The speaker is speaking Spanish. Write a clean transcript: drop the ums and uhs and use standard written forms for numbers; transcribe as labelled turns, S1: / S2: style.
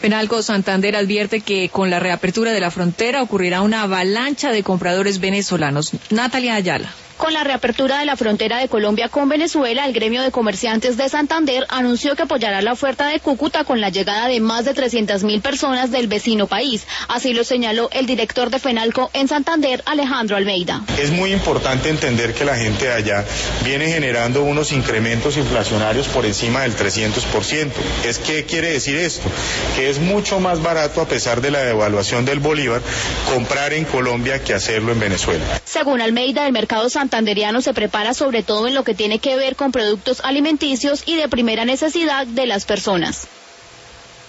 S1: Fenalco Santander advierte que con la reapertura de la frontera ocurrirá una avalancha de compradores venezolanos. Natalia Ayala.
S2: Con la reapertura de la frontera de Colombia con Venezuela, el gremio de comerciantes de Santander anunció que apoyará la oferta de Cúcuta con la llegada de más de 300.000 personas del vecino país. Así lo señaló el director de Fenalco en Santander, Alejandro Almeida.
S3: Es muy importante entender que la gente de allá viene generando unos incrementos inflacionarios por encima del 300%. ¿Qué quiere decir esto? Que es mucho más barato, a pesar de la devaluación del bolívar, comprar en Colombia que hacerlo en Venezuela.
S2: Según Almeida, el mercado santanderiano se prepara sobre todo en lo que tiene que ver con productos alimenticios y de primera necesidad de las personas.